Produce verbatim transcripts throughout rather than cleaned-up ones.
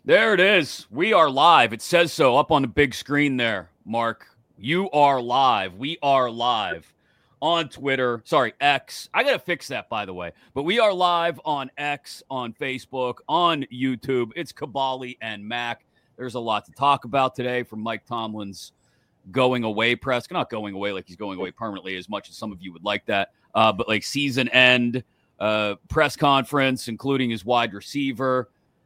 There it is. We are live. It says so up on the big screen there, Mark. You are live. We are live on Twitter. Sorry, X. I got to fix that, by the way. But we are live on X, on Facebook, on YouTube. It's Caballi and Mac. There's a lot to talk about today from Mike Tomlin's going away press. Not going away like he's going away permanently as much as some of you would like that. Uh, but like season end uh, press conference, including his wide receiver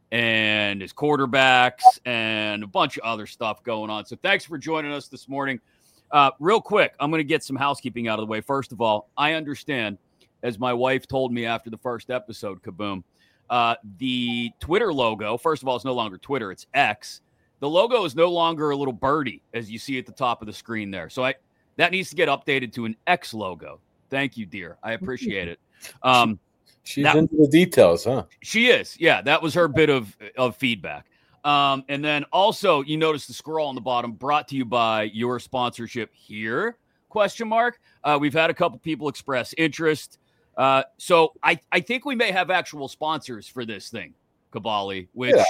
and his quarterbacks and a bunch of other stuff going on. So thanks for joining us this morning. Uh, real quick, I'm going to get some housekeeping out of the way. First of all, I understand, as my wife told me after the first episode, Kaboom, uh, the Twitter logo, first of all, it's no longer Twitter, it's X. The logo is no longer a little birdie, as you see at the top of the screen there. So I that needs to get updated to an X logo. Thank you, dear. I appreciate it. Um, She's that, into the details, huh? She is. Yeah, that was her bit of, of feedback. Um, and then also, you notice the scroll on the bottom, brought to you by your sponsorship here, question mark. Uh, we've had a couple people express interest. Uh, so I, I think we may have actual sponsors for this thing, Caballi, which, yeah.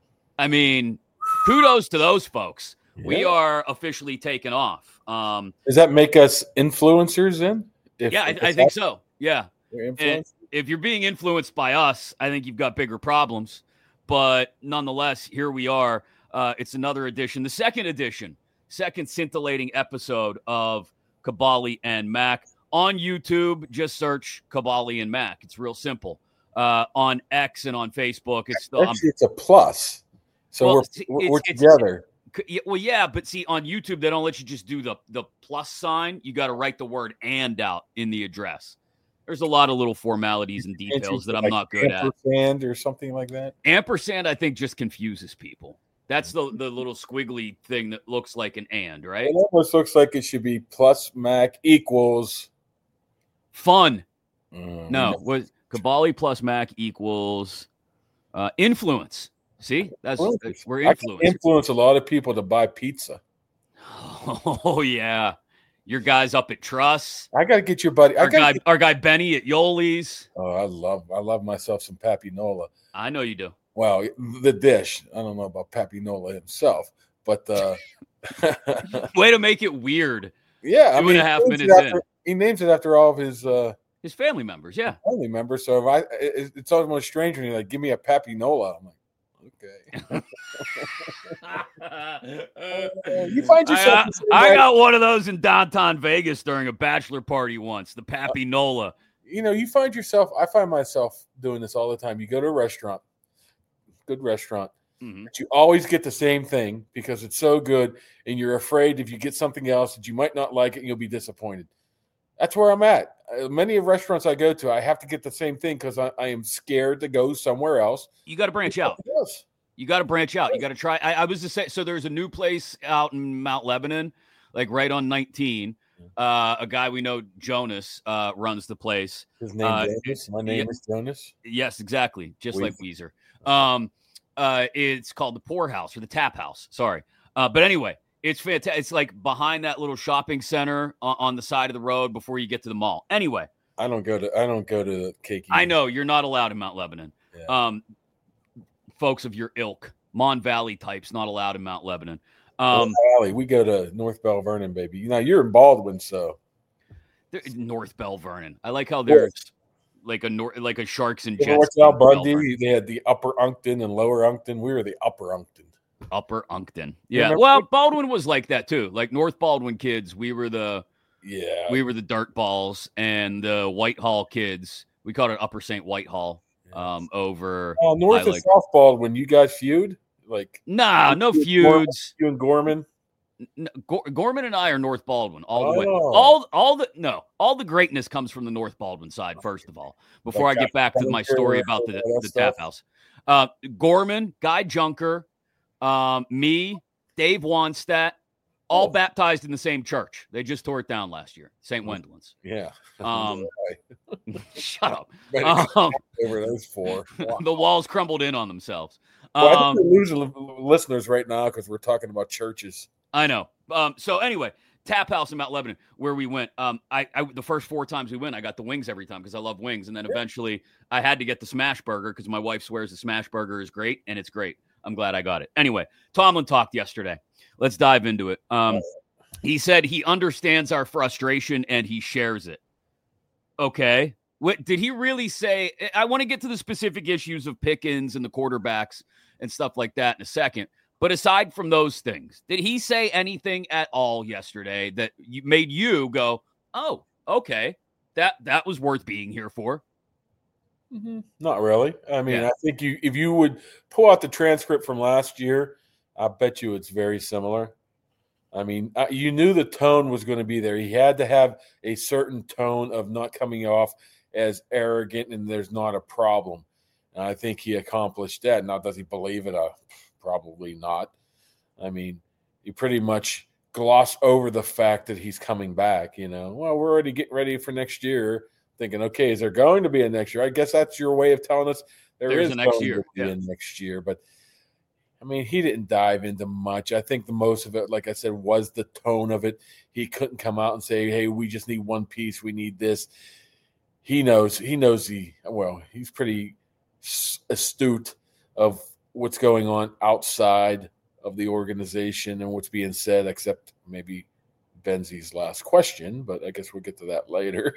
I mean, kudos to those folks. Yeah. We are officially taken off. Um, Does that make us influencers then? If, yeah, I, I think so. Yeah. And if you're being influenced by us, I think you've got bigger problems. But nonetheless, here we are. Uh, it's another edition, the second edition, second scintillating episode of Caballi and Mac. On YouTube, just search Caballi and Mac. It's real simple. Uh, on X and on Facebook, it's the, actually um, it's a plus. So well, we're it's, we're it's, together. It's, well, yeah, but see, on YouTube, they don't let you just do the the plus sign. You got to write the word "and" out in the address. There's a lot of little formalities and details that I'm like not good ampersand at. Ampersand or something like that? Ampersand, I think, just confuses people. That's the, the little squiggly thing that looks like an and, right? It almost looks like it should be plus Mac equals fun. Mm. No, was Caballi plus Mac equals uh, influence. See, that's, that's we're influenced. I can influence a lot of people to buy pizza. Oh yeah. Your guys up at Truss. I got to get your buddy. I our guy, get, our guy Benny at Yoli's. Oh, I love, I love myself some Papinola. I know you do. Well, the dish. I don't know about Papinola himself, but uh, way to make it weird. Yeah, two I mean, and a half minutes after, in. He names it after all of his uh, his family members. Yeah, family members. So if I, it, it's almost strange when you're like, "Give me a Papinola." I'm like, okay. uh, you find yourself. I, I got one of those in downtown Vegas during a bachelor party once. The Papinola. You know, you find yourself. I find myself doing this all the time. You go to a restaurant, good restaurant, mm-hmm. but you always get the same thing because it's so good, and you're afraid if you get something else that you might not like it, and you'll be disappointed. That's where I'm at. Uh, many of restaurants I go to, I have to get the same thing because I, I am scared to go somewhere else. You got to branch out. Yes. You got to branch out. You got to try. I, I was to say, so there's a new place out in Mount Lebanon, like right on nineteen. Uh, a guy we know, Jonas, uh, runs the place. His name uh, Jonas? My name yeah, is Jonas? Yes, exactly. Just Weezer. like Weezer. Um, uh, it's called the Pour House or the Tap House. Sorry. Uh, but anyway, it's fantastic. It's like behind that little shopping center on, on the side of the road before you get to the mall. Anyway. I don't go to, I don't go to Cakey. I know you're not allowed in Mount Lebanon. Yeah. Um, folks of your ilk, Mon Valley types, not allowed in Mount Lebanon. Um, Valley, we go to North Bell Vernon, baby. You know, you're in Baldwin, so North Bell Vernon. I like how there's yes. like a nor- like a Sharks and Jets. What's Al Bundy? They had the Upper Uncton and Lower Uncton. We were the Upper Uncton. Upper Uncton. Yeah. Well, Baldwin was like that too. Like North Baldwin kids, we were the yeah we were the dirt balls, and the Whitehall kids, we called it Upper Saint Whitehall. Um, over oh, North and like, South Baldwin, you guys feud? Like nah, no feuds. You and Gorman. No, Gorman and I are North Baldwin all the oh. way. All, all the no, all the greatness comes from the North Baldwin side. First of all, before like I get back to my story about the, the tap house, uh, Gorman, Guy Junker, um, me, Dave Wanstadt, all oh. baptized in the same church. They just tore it down last year, Saint Wendlan's. Yeah. Um, shut up. Um, over those four, wow. The walls crumbled in on themselves. Well, um, I think we're losing listeners right now because we're talking about churches. I know. Um, so anyway, Tap House in Mount Lebanon, where we went. Um, I, I the first four times we went, I got the wings every time because I love wings, and then eventually I had to get the smash burger because my wife swears the smash burger is great, and it's great. I'm glad I got it. Anyway, Tomlin talked yesterday. Let's dive into it. Um, he said he understands our frustration and he shares it. Okay. What did he really say? I want to get to the specific issues of Pickens and the quarterbacks and stuff like that in a second. But aside from those things, did he say anything at all yesterday that you, made you go, oh, okay, that that was worth being here for? Mm-hmm. Not really. I mean, Yeah. I think you if you would pull out the transcript from last year, I bet you it's very similar. I mean, you knew the tone was going to be there. He had to have a certain tone of not coming off as arrogant and there's not a problem. And I think he accomplished that. Now, does he believe it? Uh, probably not. I mean, he pretty much glossed over the fact that he's coming back, you know. Well, we're already getting ready for next year, thinking, okay, is there going to be a next year? I guess that's your way of telling us there There's is a next going year. to be Yeah. a next year. But, I mean, he didn't dive into much. I think the most of it, like I said, was the tone of it. He couldn't come out and say, hey, we just need one piece. We need this. He knows. He knows the – well, he's pretty astute of what's going on outside of the organization and what's being said, except maybe Benzie's last question, but I guess we'll get to that later.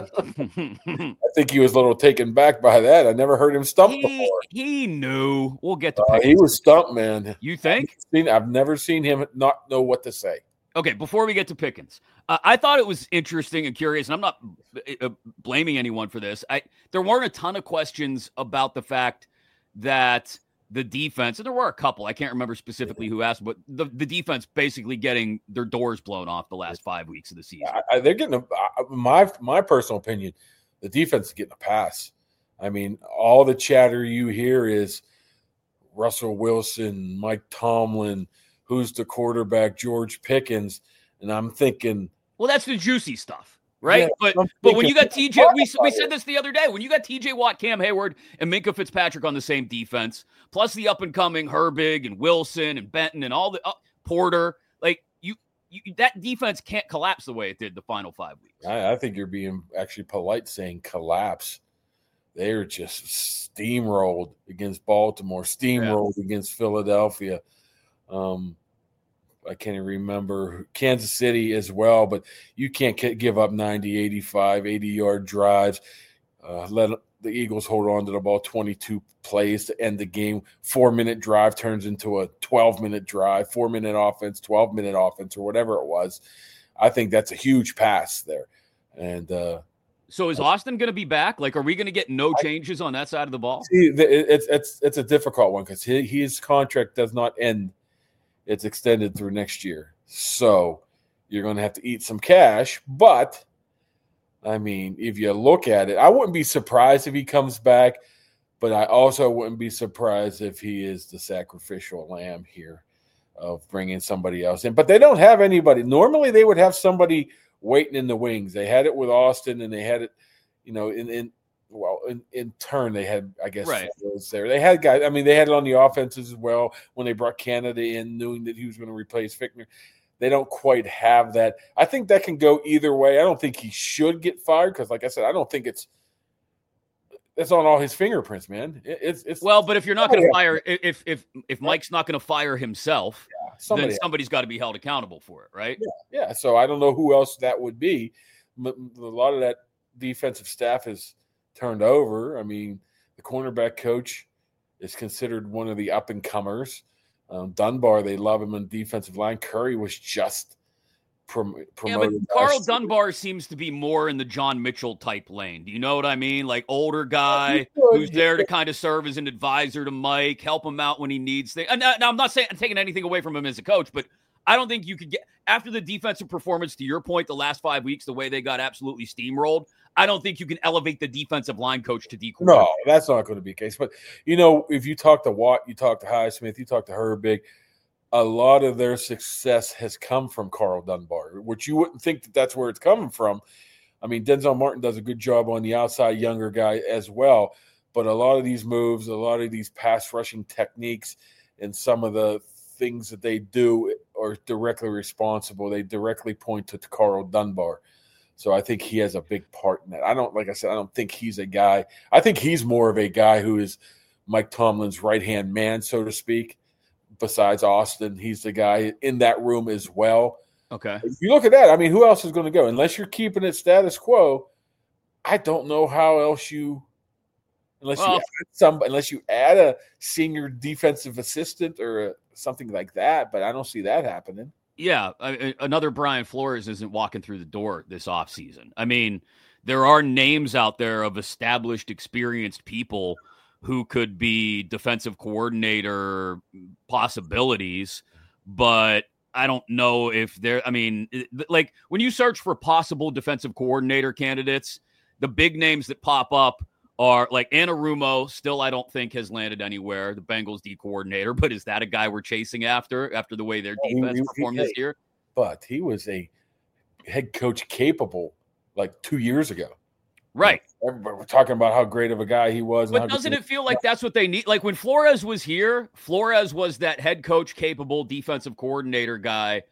I think he was a little taken back by that. I never heard him stumped he, before. He knew. We'll get to uh, He was stumped, man. You think? I've, seen, I've never seen him not know what to say. Okay, before we get to Pickens, uh, I thought it was interesting and curious, and I'm not uh, blaming anyone for this. I There weren't a ton of questions about the fact that the defense, and there were a couple, I can't remember specifically who asked, but the, the defense basically getting their doors blown off the last five weeks of the season. I, they're getting, a, my, my personal opinion, the defense is getting a pass. I mean, all the chatter you hear is Russell Wilson, Mike Tomlin, who's the quarterback, George Pickens, and I'm thinking, well, that's the juicy stuff, right? Yeah, but I'm but when you got thinking- T J, we, we said this the other day, when you got T J Watt, Cam Hayward, and Minkah Fitzpatrick on the same defense, plus the up and coming Herbig and Wilson and Benton and all the uh, Porter, like you, you, that defense can't collapse the way it did the final five weeks. I, I think you're being actually polite saying collapse. They're just steamrolled against Baltimore, steamrolled yeah. against Philadelphia. Um, I can't even remember Kansas City as well, but you can't give up ninety, eighty-five, eighty-yard drives. Uh, let the Eagles hold on to the ball twenty-two plays to end the game. Four-minute drive turns into a twelve-minute drive, four-minute offense, twelve-minute offense, or whatever it was. I think that's a huge pass there. And uh, so is Austin going to be back? Like, are we going to get no changes on that side of the ball? See, it's it's it's a difficult one because his, his contract does not end. It's extended through next year. So you're going to have to eat some cash. But, I mean, if you look at it, I wouldn't be surprised if he comes back, but I also wouldn't be surprised if he is the sacrificial lamb here of bringing somebody else in. But they don't have anybody. Normally they would have somebody waiting in the wings. They had it with Austin, and they had it, you know, in, in well, in, in turn, they had, I guess, right. was there. They had guys. I mean, they had it on the offenses as well when they brought Canada in, knowing that he was going to replace Fickner. They don't quite have that. I think that can go either way. I don't think he should get fired because, like I said, I don't think it's it's on all his fingerprints, man. It, it's it's well, but if you're not going to fire, if if if Mike's not going to fire himself, yeah, somebody then somebody's got to be held accountable for it, right? Yeah, yeah. So I don't know who else that would be. A lot of that defensive staff is turned over. I mean, the cornerback coach is considered one of the up-and-comers. Um, Dunbar, they love him on defensive line. Curry was just prom- promoted. Yeah, but Carl Dunbar seems to be more in the John Mitchell type lane. Do you know what I mean? Like older guy who's there to kind of serve as an advisor to Mike, help him out when he needs things. Now, now I'm not saying I'm taking anything away from him as a coach, but I don't think you could get after the defensive performance, to your point, the last five weeks, the way they got absolutely steamrolled. I don't think you can elevate the defensive line coach to D. No, that's not going to be the case. But, you know, if you talk to Watt, you talk to Highsmith, you talk to Herbig, a lot of their success has come from Carl Dunbar, which you wouldn't think that that's where it's coming from. I mean, Denzel Martin does a good job on the outside, younger guy as well. But a lot of these moves, a lot of these pass rushing techniques and some of the things that they do are directly responsible. They directly point to Carl Dunbar. So I think he has a big part in that. I don't, like I said, I don't think he's a guy. I think he's more of a guy who is Mike Tomlin's right-hand man, so to speak. besides Austin. He's the guy in that room as well. Okay. If you look at that, I mean, who else is going to go? Unless you're keeping it status quo, I don't know how else you unless well, you add some unless you add a senior defensive assistant or a, something like that, but I don't see that happening. Yeah, I, another Brian Flores isn't walking through the door this offseason. I mean, there are names out there of established, experienced people who could be defensive coordinator possibilities, but I don't know if they're, I mean, like when you search for possible defensive coordinator candidates, the big names that pop up are like Anarumo, still I don't think has landed anywhere, the Bengals D coordinator, but is that a guy we're chasing after, after the way their defense he, he, performed he, this year? But he was a head coach capable like two years ago. Right. Everybody we're talking about how great of a guy he was. But doesn't it feel like that's what they need? Like when Flores was here, Flores was that head coach capable defensive coordinator guy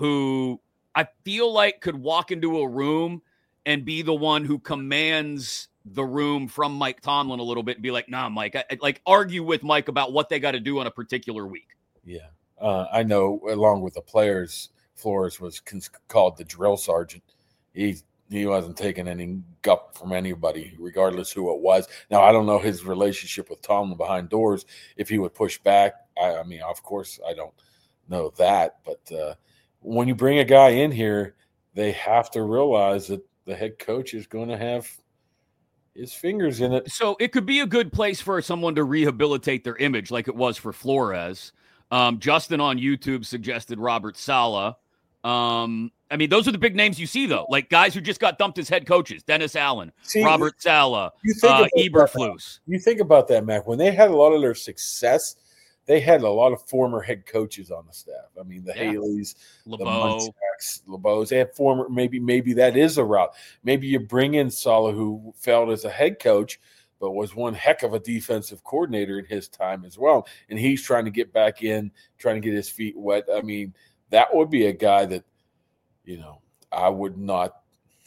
who I feel like could walk into a room and be the one who commands the room from Mike Tomlin a little bit and be like, nah, Mike, I, I, like argue with Mike about what they got to do on a particular week. Yeah. Uh, I know along with the players, Flores was cons- called the drill sergeant. He He wasn't taking any gup from anybody, regardless who it was. Now, I don't know his relationship with Tomlin behind doors, if he would push back. I, I mean, of course, I don't know that. But uh, when you bring a guy in here, they have to realize that the head coach is going to have his fingers in it. So it could be a good place for someone to rehabilitate their image like it was for Flores. Um, Justin on YouTube suggested Robert Saleh. Um, I mean, those are the big names you see, though, like guys who just got dumped as head coaches: Dennis Allen, see, Robert Saleh, you think uh, Eberflus. You think about that, Mac. When they had a lot of their success, they had a lot of former head coaches on the staff. I mean, the yeah. Haleys, LeBeau. the Munchaks, LeBeaus. They had former. Maybe, maybe that is a route. Maybe you bring in Saleh, who failed as a head coach, but was one heck of a defensive coordinator in his time as well. And he's trying to get back in, trying to get his feet wet. I mean, that would be a guy that, you know, I would not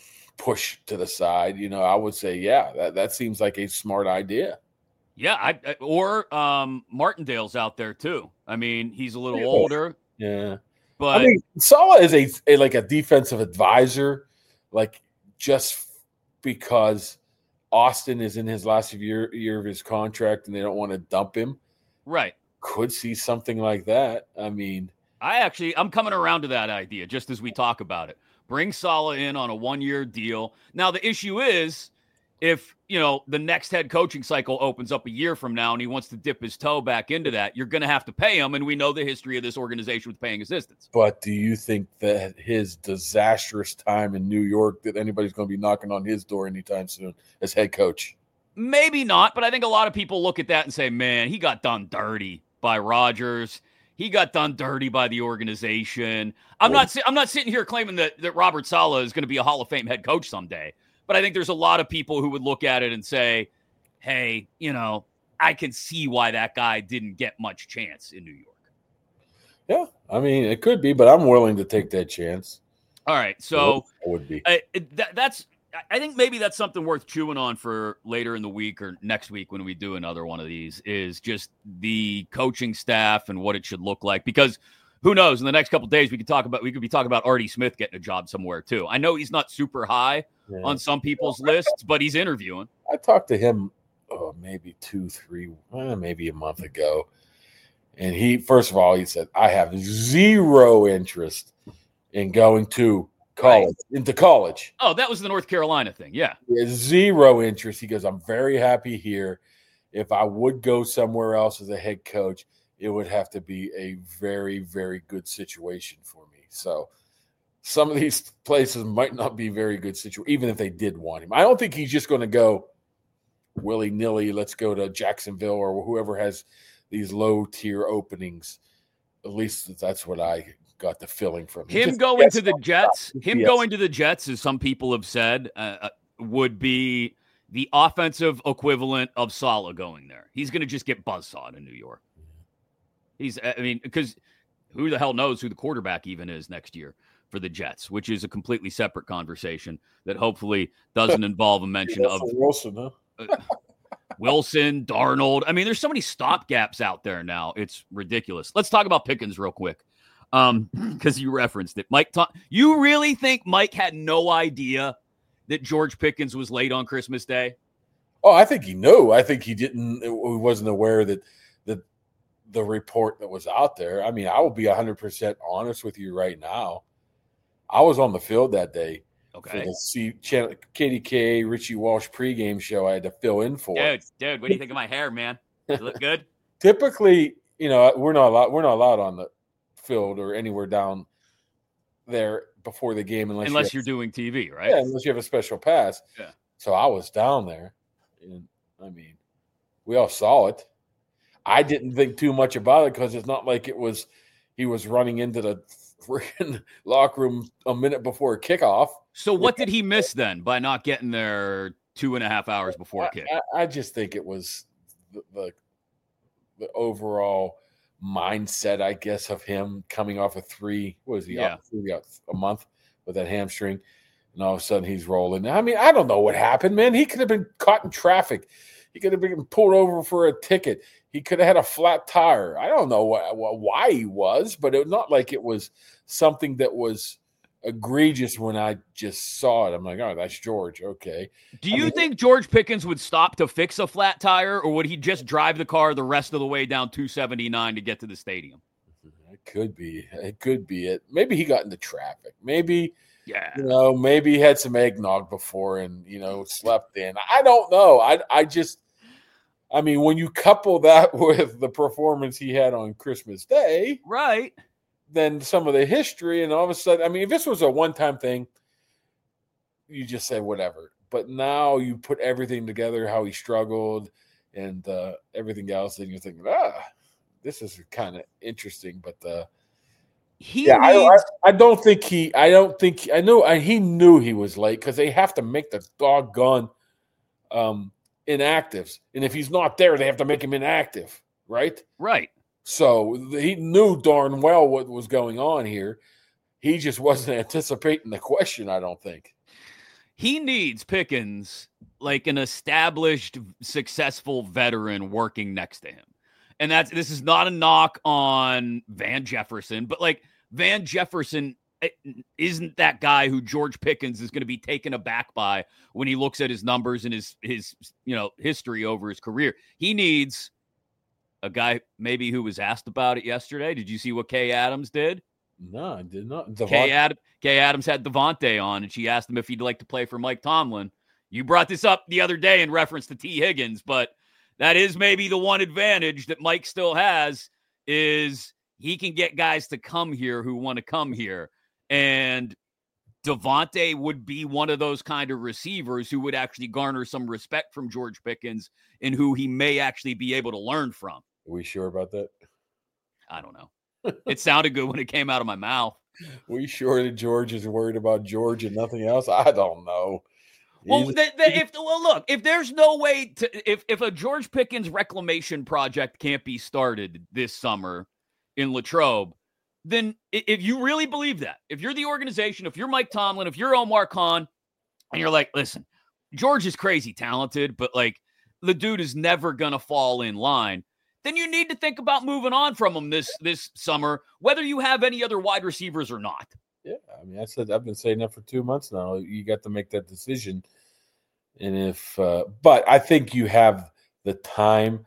push to the side. You know, I would say, yeah, that, that seems like a smart idea. Yeah, I, I, or um, Martindale's out there too. I mean, he's a little yeah. older. Yeah, but I mean, Saleh is a, a like a defensive advisor, like just because Austin is in his last year year of his contract and they don't want to dump him. Right. Could see something like that. I mean. I actually, I'm coming around to that idea just as we talk about it. Bring Saleh in on a one-year deal. Now, the issue is if, you know, the next head coaching cycle opens up a year from now and he wants to dip his toe back into that, you're going to have to pay him, and we know the history of this organization with paying assistants. But do you think that his disastrous time in New York, that anybody's going to be knocking on his door anytime soon as head coach? Maybe not, but I think a lot of people look at that and say, man, he got done dirty by Rodgers. He got done dirty by the organization. I'm not I'm not sitting here claiming that, that Robert Saleh is going to be a Hall of Fame head coach someday. But I think there's a lot of people who would look at it and say, hey, you know, I can see why that guy didn't get much chance in New York. Yeah, I mean, it could be, but I'm willing to take that chance. All right, so I would be. I, that, that's I think maybe that's something worth chewing on for later in the week or next week when we do another one of these, is just the coaching staff and what it should look like. Because who knows, in the next couple of days we could talk about we could be talking about Artie Smith getting a job somewhere too. I know he's not super high yeah. on some people's lists, but he's interviewing. I talked to him oh, maybe two, three, eh, maybe a month ago. And he, first of all, he said, I have zero interest in going to college, right. into college. Oh, that was the North Carolina thing. Yeah. Zero interest. He goes, I'm very happy here. If I would go somewhere else as a head coach, it would have to be a very, very good situation for me. So some of these places might not be very good situation, even if they did want him. I don't think he's just going to go willy-nilly, let's go to Jacksonville or whoever has these low-tier openings. At least that's what I got the feeling from him. Him going to the Jets, him yes. going to the Jets, as some people have said, uh, would be the offensive equivalent of Saleh going there. He's going to just get buzzsawed in New York. He's, I mean, because who the hell knows who the quarterback even is next year for the Jets, which is a completely separate conversation that hopefully doesn't involve a mention of Wilson, huh? Wilson, Darnold. I mean, there's so many stopgaps out there now. It's ridiculous. Let's talk about Pickens real quick. Um, because you referenced it. Mike, Tom, you really think Mike had no idea that George Pickens was late on Christmas Day? Oh, I think he knew. I think he didn't. He wasn't aware that the the report that was out there. I mean, I will be one hundred percent honest with you right now. I was on the field that day. Okay. For the C- K D K Richie Walsh pregame show I had to fill in for. Dude, dude, what do you think of my hair, man? Does it look good? Typically, you know, we're not allowed, we're not allowed on the field or anywhere down there before the game unless, unless you you're doing T V, right? Yeah, unless you have a special pass. Yeah. So I was down there, and I mean, we all saw it. I didn't think too much about it because it's not like it was he was running into the freaking locker room a minute before kickoff. So what did he miss then by not getting there two and a half hours before kick? I, I just think it was the, the the overall mindset, I guess, of him coming off of three. What was he? Yeah. Off, three, a month with that hamstring, and all of a sudden he's rolling. I mean, I don't know what happened, man. He could have been caught in traffic. He could have been pulled over for a ticket. He could have had a flat tire. I don't know what, what, why he was, but it was not like it was something that was egregious when I just saw it. I'm like, oh, that's George. Okay. Do you I mean, think George Pickens would stop to fix a flat tire, or would he just drive the car the rest of the way down two seventy-nine to get to the stadium? It could be. It could be it. Maybe he got into traffic. Maybe, yeah. you know, maybe he had some eggnog before and, you know, slept in. I don't know. I, I just, I mean, when you couple that with the performance he had on Christmas Day, right, then some of the history, and all of a sudden, I mean, if this was a one-time thing, you just say whatever. But now you put everything together, how he struggled and uh, everything else, and you're thinking, ah, this is kind of interesting. But uh, he yeah, needs... I, I, I don't think he, I don't think, I know I, he knew he was late because they have to make the doggone um, inactives. And if he's not there, they have to make him inactive, right? Right. So he knew darn well what was going on here. He just wasn't anticipating the question, I don't think. He needs Pickens like an established, successful veteran working next to him. And that's this is not a knock on Van Jefferson, but like Van Jefferson isn't that guy who George Pickens is going to be taken aback by when he looks at his numbers and his his you know history over his career. He needs a guy maybe who was asked about it yesterday. Did you see what Kay Adams did? No, I did not. Kay, Ad- Kay Adams had Devontae on, and she asked him if he'd like to play for Mike Tomlin. You brought this up the other day in reference to T. Higgins, but that is maybe the one advantage that Mike still has is he can get guys to come here who want to come here. And Devontae would be one of those kind of receivers who would actually garner some respect from George Pickens and who he may actually be able to learn from. Are we sure about that? I don't know. It sounded good when it came out of my mouth. Are we sure that George is worried about George and nothing else? I don't know. Well, the, the, if well, look, if there's no way to, if if a George Pickens reclamation project can't be started this summer in Latrobe, then if you really believe that, if you're the organization, if you're Mike Tomlin, if you're Omar Khan, and you're like, listen, George is crazy talented, but like the dude is never gonna fall in line, then you need to think about moving on from him this this summer, whether you have any other wide receivers or not. Yeah, I mean, I said I've been saying that for two months now. You got to make that decision, and if, uh, but I think you have the time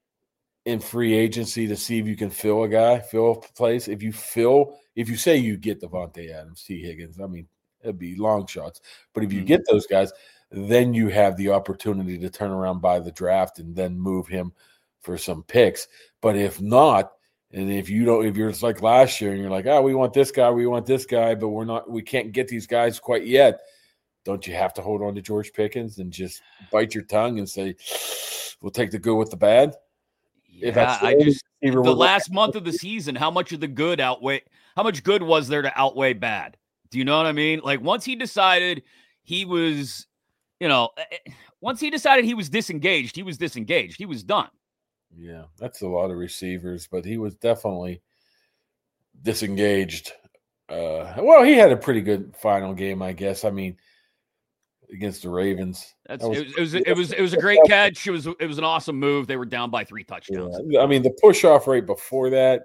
in free agency to see if you can fill a guy, fill a place. If you fill, if you say you get Devontae Adams, T. Higgins, I mean, it'd be long shots. But if you Mm-hmm. get those guys, then you have the opportunity to turn around by the draft and then move him for some picks. But if not, and if you don't, if you're just like last year and you're like, oh, we want this guy, we want this guy, but we're not, we can't get these guys quite yet. Don't you have to hold on to George Pickens and just bite your tongue and say, we'll take the good with the bad? Yeah, that's I just the the last month of the season, how much of the good outweigh how much good was there to outweigh bad? Do you know what I mean? Like once he decided he was, you know, once he decided he was disengaged, he was disengaged. He was done. Yeah, that's a lot of receivers, but he was definitely disengaged. Uh, well, he had a pretty good final game, I guess. I mean, against the Ravens. That's that was, it was, it was it was it was a great catch. It was it was an awesome move. They were down by three touchdowns. Yeah. I mean, the push off rate before that.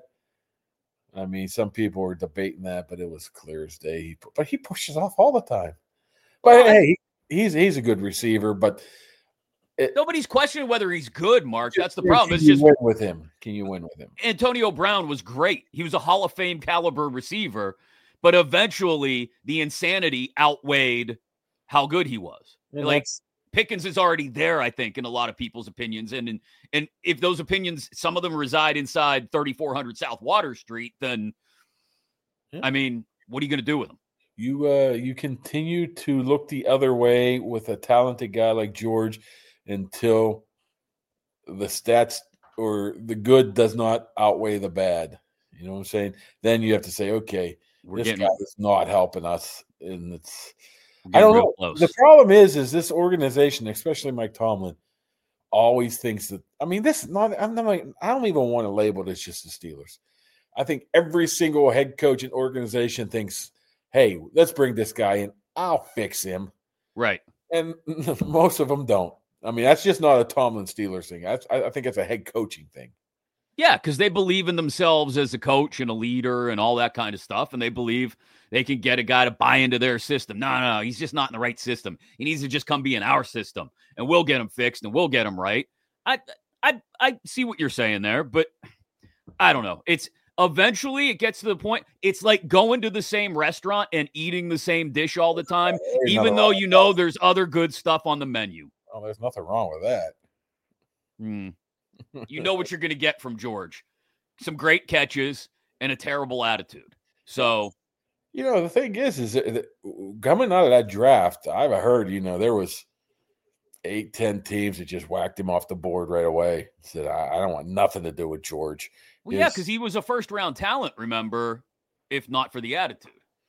I mean, some people were debating that, but it was clear as day. He, but he pushes off all the time. But well, hey, I, he's he's a good receiver. But it, nobody's questioning whether he's good, Mark. That's the can problem. It's you just win with him. Can you win with him? Antonio Brown was great. He was a Hall of Fame caliber receiver, but eventually the insanity outweighed how good he was. And like Pickens is already there, I think, in a lot of people's opinions. And, and and if those opinions, some of them reside inside thirty-four hundred South Water Street, then, yeah. I mean, what are you going to do with them? You uh, you continue to look the other way with a talented guy like George until the stats or the good does not outweigh the bad. You know what I'm saying? Then you have to say, okay, We're this getting, guy is not helping us. And it's I don't know. Close. The problem is, is this organization, especially Mike Tomlin, always thinks that. I mean, this is not. I'm not. I don't even want to label this just the Steelers. I think every single head coach and organization thinks, "Hey, let's bring this guy in. I'll fix him." Right. And most of them don't. I mean, that's just not a Tomlin Steelers thing. That's, I think it's a head coaching thing. Yeah, because they believe in themselves as a coach and a leader and all that kind of stuff, and they believe they can get a guy to buy into their system. No, no, no, he's just not in the right system. He needs to just come be in our system, and we'll get him fixed, and we'll get him right. I, I, I see what you're saying there, but I don't know. It's eventually it gets to the point. It's like going to the same restaurant and eating the same dish all the time, even though you know there's other good stuff on the menu. Oh, there's nothing wrong with that. Hmm. You know what you're going to get from George. Some great catches and a terrible attitude. So, you know, the thing is, is that coming out of that draft, I've heard, you know, there was eight, ten teams that just whacked him off the board right away. Said, I, I don't want nothing to do with George. Well, His, yeah, because he was a first-round talent, remember, if not for the attitude.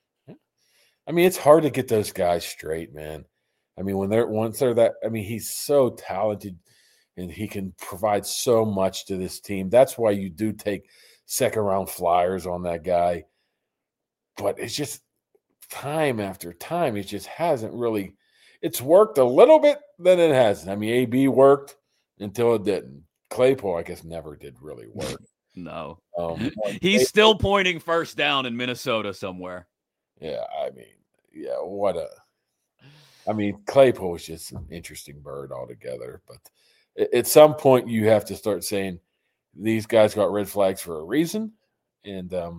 I mean, it's hard to get those guys straight, man. I mean, when they're once they're that, I mean, he's so talented. And he can provide so much to this team. That's why you do take second round flyers on that guy. But it's just time after time. It just hasn't really – it's worked a little bit, then it hasn't. I mean, A B worked until it didn't. Claypool, I guess, never did really work. No. Um, He's Claypool, still pointing first down in Minnesota somewhere. Yeah, I mean, yeah, what a – I mean, Claypool was just an interesting bird altogether, but – at some point, you have to start saying these guys got red flags for a reason, and um,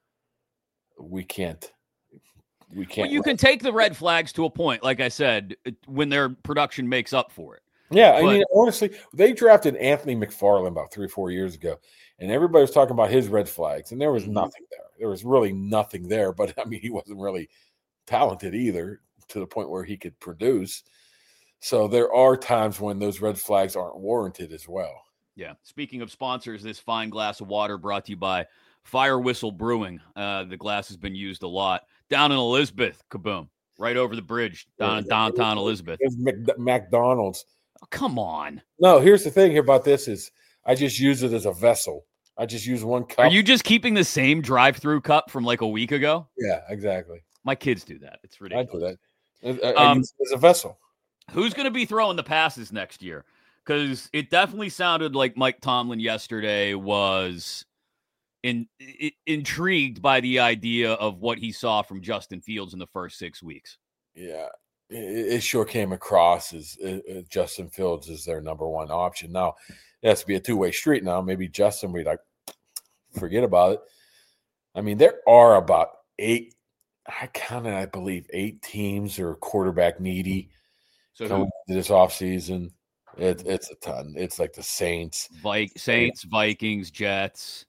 we can't. We can't. Well, you can take the red flags to a point, like I said, when their production makes up for it. Yeah, I but, mean, honestly, they drafted Anthony McFarland about three or four years ago, and everybody was talking about his red flags, and there was mm-hmm. nothing there. There was really nothing there, but I mean, he wasn't really talented either to the point where he could produce. So there are times when those red flags aren't warranted as well. Yeah. Speaking of sponsors, this fine glass of water brought to you by Fire Whistle Brewing. Uh, the glass has been used a lot. Down in Elizabeth, kaboom. Right over the bridge, down in downtown Elizabeth. It's Mac- McDonald's. Oh, come on. No, here's the thing here about this is I just use it as a vessel. I just use one cup. Are you just keeping the same drive-through cup from like a week ago? Yeah, exactly. My kids do that. It's ridiculous. I do that. I, I um, use it as a vessel. Who's going to be throwing the passes next year? Because it definitely sounded like Mike Tomlin yesterday was in, in, intrigued by the idea of what he saw from Justin Fields in the first six weeks. Yeah, it, it sure came across as uh, Justin Fields is their number one option. Now, it has to be a two-way street now. Maybe Justin would be like, forget about it. I mean, there are about eight, I counted, I believe, eight teams are quarterback needy. So coming into this offseason, it, it's a ton. It's like the Saints, Vi- Saints, Vikings, Jets,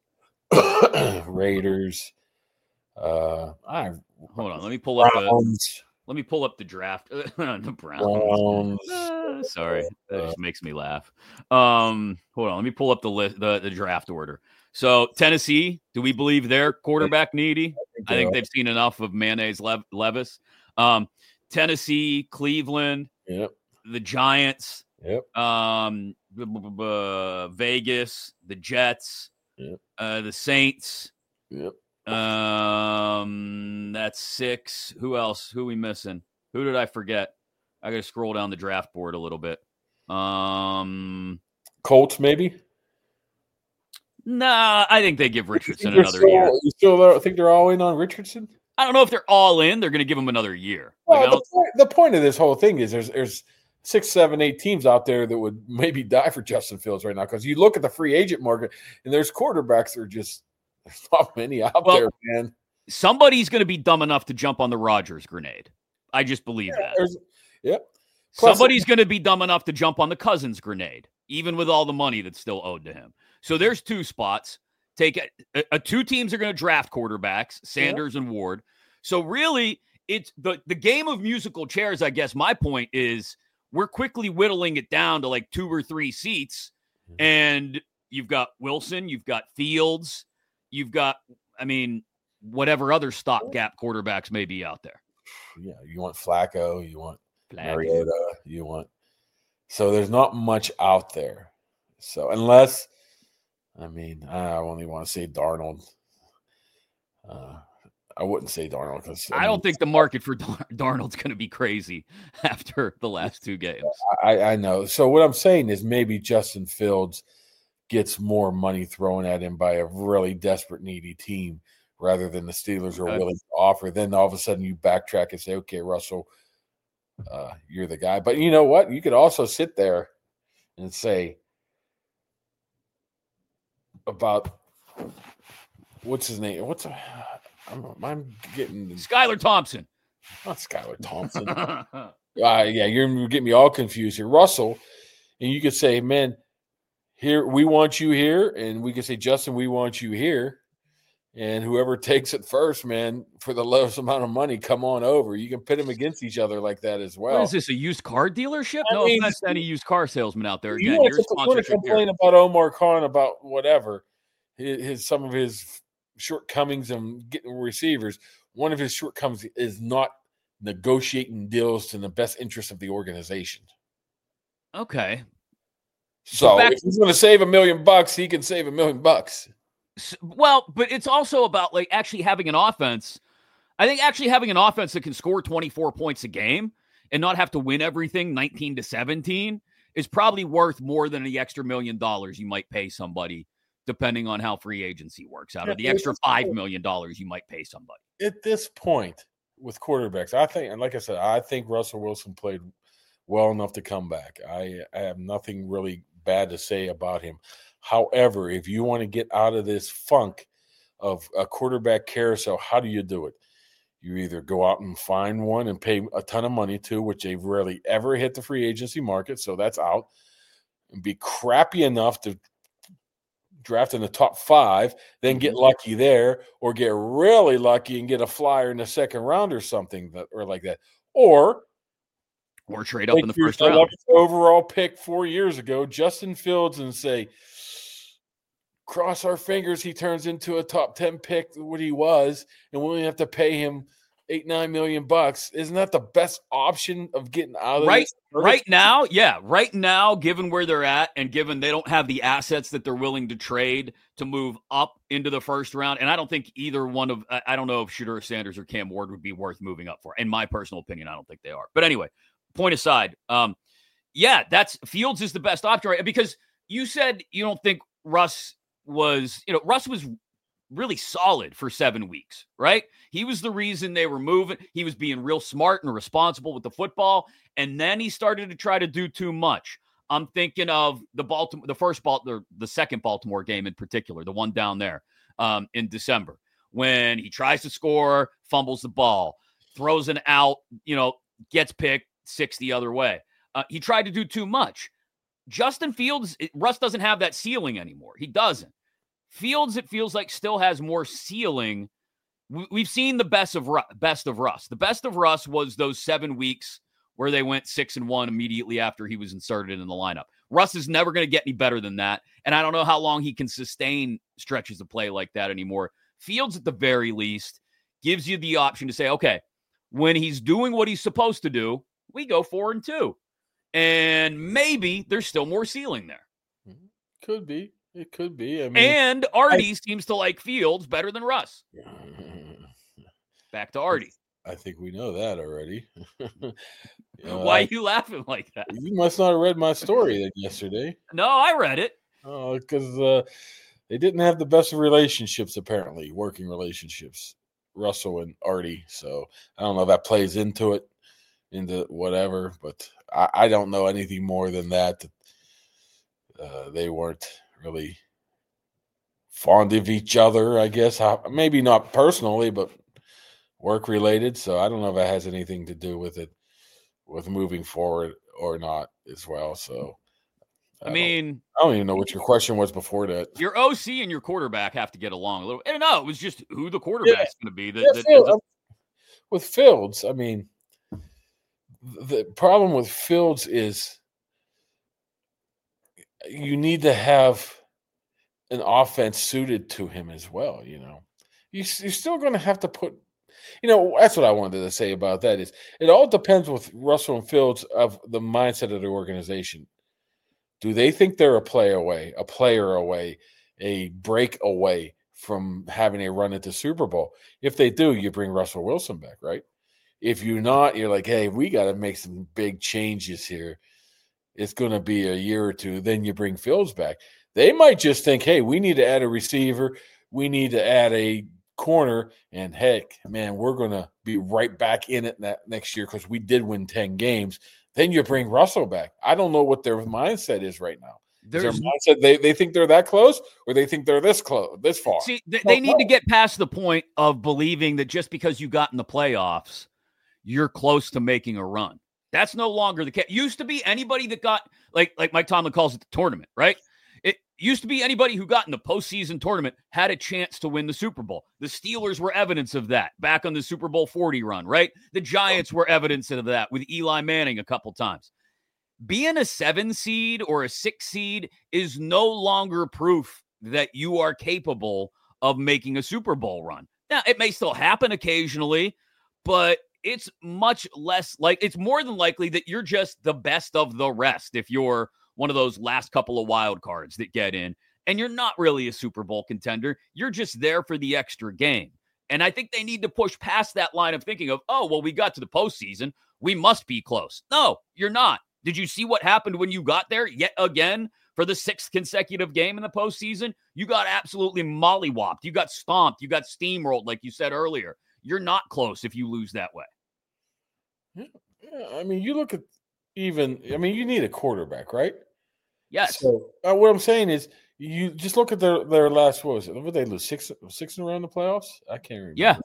Raiders. Uh, I hold on. Let me pull up the. Let me pull up the draft. the Browns. Browns. Uh, sorry, that just makes me laugh. Um, hold on. Let me pull up the list, the the draft order. So Tennessee, do we believe they're quarterback needy? I think, I think they've seen enough of Mayonnaise Lev- Levis. Um, Tennessee, Cleveland. Yep. The Giants, yep. Um, b- b- b- Vegas, the Jets, yep. uh, the Saints. Yep. Um, that's six. Who else? Who we missing? Who did I forget? I got to scroll down the draft board a little bit. Um, Colts, maybe? Nah, I think they give Richardson You're another still, year. You still think they're all in on Richardson? I don't know if they're all in. They're going to give him another year. Well, Like, the, point, the point of this whole thing is there's there's six, seven, eight teams out there that would maybe die for Justin Fields right now because you look at the free agent market and there's quarterbacks that are just there's not many out well, there, man. Somebody's going to be dumb enough to jump on the Rodgers grenade. I just believe yeah, that. Yep. Plus, Somebody's going to be dumb enough to jump on the Cousins grenade, even with all the money that's still owed to him. So there's two spots. Take a, a two teams are going to draft quarterbacks, Sanders yeah. and Ward. So really, it's the, the game of musical chairs, I guess. My point is we're quickly whittling it down to like two or three seats. Mm-hmm. And you've got Wilson, you've got Fields, you've got, I mean, whatever other stopgap quarterbacks may be out there. Yeah, you want Flacco, you want Mariota, you want so there's not much out there. So unless I mean, I only want to say Darnold. Uh, I wouldn't say Darnold because I, I mean, don't think the market for Dar- Darnold's going to be crazy after the last two games. I, I know. So what I'm saying is maybe Justin Fields gets more money thrown at him by a really desperate, needy team rather than the Steelers are willing to offer. Then all of a sudden you backtrack and say, okay, Russell, uh, you're the guy. But you know what? You could also sit there and say about what's his name? What's a, I'm, I'm getting Skylar Thompson. Not Skylar Thompson. uh, yeah, you're getting me all confused here. Russell, and you could say, man, here we want you here, and we could say, Justin, we want you here. And whoever takes it first, man, for the lowest amount of money, come on over. You can pit them against each other like that as well. What is this, a used car dealership? I no mean, offense to any used car salesman out there. You Again, want to complain here. about Omar Khan about whatever, his, his some of his shortcomings and getting receivers. One of his shortcomings is not negotiating deals to the best interest of the organization. Okay. So back- if he's going to save a million bucks, he can save a million bucks. Well, but it's also about like actually having an offense. I think actually having an offense that can score twenty-four points a game and not have to win everything nineteen to seventeen is probably worth more than the extra million dollars you might pay somebody, depending on how free agency works out, or the extra five million dollars you might pay somebody. At this point with quarterbacks, I think, and like I said, I think Russell Wilson played well enough to come back. I, I have nothing really bad to say about him. However, if you want to get out of this funk of a quarterback carousel, how do you do it? You either go out and find one and pay a ton of money to, which they've rarely ever hit the free agency market, so that's out, and be crappy enough to draft in the top five, then get lucky there, or get really lucky and get a flyer in the second round or something that, or like that. Or or trade up in the first round. Overall pick four years ago, Justin Fields, and say, cross our fingers he turns into a top ten pick, what he was, and we only have to pay him eight, nine million bucks. Isn't that the best option of getting out of right, this? Right now, yeah. Right now, given where they're at and given they don't have the assets that they're willing to trade to move up into the first round, and I don't think either one of, I don't know if Shedeur Sanders or Cam Ward would be worth moving up for. In my personal opinion, I don't think they are. But anyway, point aside, um, yeah, that's Fields is the best option, right? Because you said you don't think Russ was, you know, Russ was really solid for seven weeks, right? He was the reason they were moving. He was being real smart and responsible with the football. And then he started to try to do too much. I'm thinking of the Baltimore, the first Baltimore, the second Baltimore game in particular, the one down there um, in December, when he tries to score, fumbles the ball, throws an out, you know, gets picked six the other way. Uh, he tried to do too much. Justin Fields, Russ doesn't have that ceiling anymore. He doesn't. Fields, it feels like, still has more ceiling. We've seen the best of Russ, best of Russ. The best of Russ was those seven weeks where they went six and one immediately after he was inserted in the lineup. Russ is never going to get any better than that, and I don't know how long he can sustain stretches of play like that anymore. Fields, at the very least, gives you the option to say, okay, when he's doing what he's supposed to do, we go four and two. And maybe there's still more ceiling there. Could be. It could be. I mean, and Artie I, seems to like Fields better than Russ. Back to Artie. I think we know that already. you know, Why I, are you laughing like that? You must not have read my story yesterday. No, I read it. Oh, because uh, they didn't have the best of relationships, apparently, working relationships, Russell and Artie. So I don't know if that plays into it, into whatever, but I, I don't know anything more than that. Uh, they weren't really fond of each other, I guess. How, maybe not personally, but work related. So I don't know if it has anything to do with it, with moving forward or not as well. So I, I mean, I don't even know what your question was before that. Your O C and your quarterback have to get along a little. I don't know. It was just who the quarterback's yeah. going to be. That, yeah, that Phil, up- with Fields, I mean, the problem with Fields is you need to have an offense suited to him as well. You know, you, you're still going to have to put. You know, that's what I wanted to say about that is it all depends with Russell and Fields of the mindset of the organization. Do they think they're a play away, a player away, a break away from having a run into Super Bowl? If they do, you bring Russell Wilson back, right? If you're not, you're like, hey, we got to make some big changes here. It's going to be a year or two. Then you bring Fields back. They might just think, hey, we need to add a receiver. We need to add a corner. And heck, man, we're going to be right back in it that next year because we did win ten games. Then you bring Russell back. I don't know what their mindset is right now. Is their mindset they, they think they're that close or they think they're this close, this far? See, they, they need to get past the point of believing that just because you got in the playoffs, you're close to making a run. That's no longer the case. Used to be anybody that got, like like Mike Tomlin calls it the tournament, right? It used to be anybody who got in the postseason tournament had a chance to win the Super Bowl. The Steelers were evidence of that back on the Super Bowl forty run, right? The Giants were evidence of that with Eli Manning a couple times. Being a seven seed or a six seed is no longer proof that you are capable of making a Super Bowl run. Now, it may still happen occasionally, but it's much less like it's more than likely that you're just the best of the rest if you're one of those last couple of wild cards that get in and you're not really a Super Bowl contender. You're just there for the extra game. And I think they need to push past that line of thinking of, oh, well, we got to the postseason. We must be close. No, you're not. Did you see what happened when you got there yet again for the sixth consecutive game in the postseason? You got absolutely mollywopped. You got stomped. You got steamrolled, like you said earlier. You're not close if you lose that way. Yeah, yeah, I mean, you look at even, I mean, you need a quarterback, right? Yes. So uh, what I'm saying is you just look at their, their last, what was it? What did they lose? Six, six in a row in the playoffs? I can't remember. Yeah.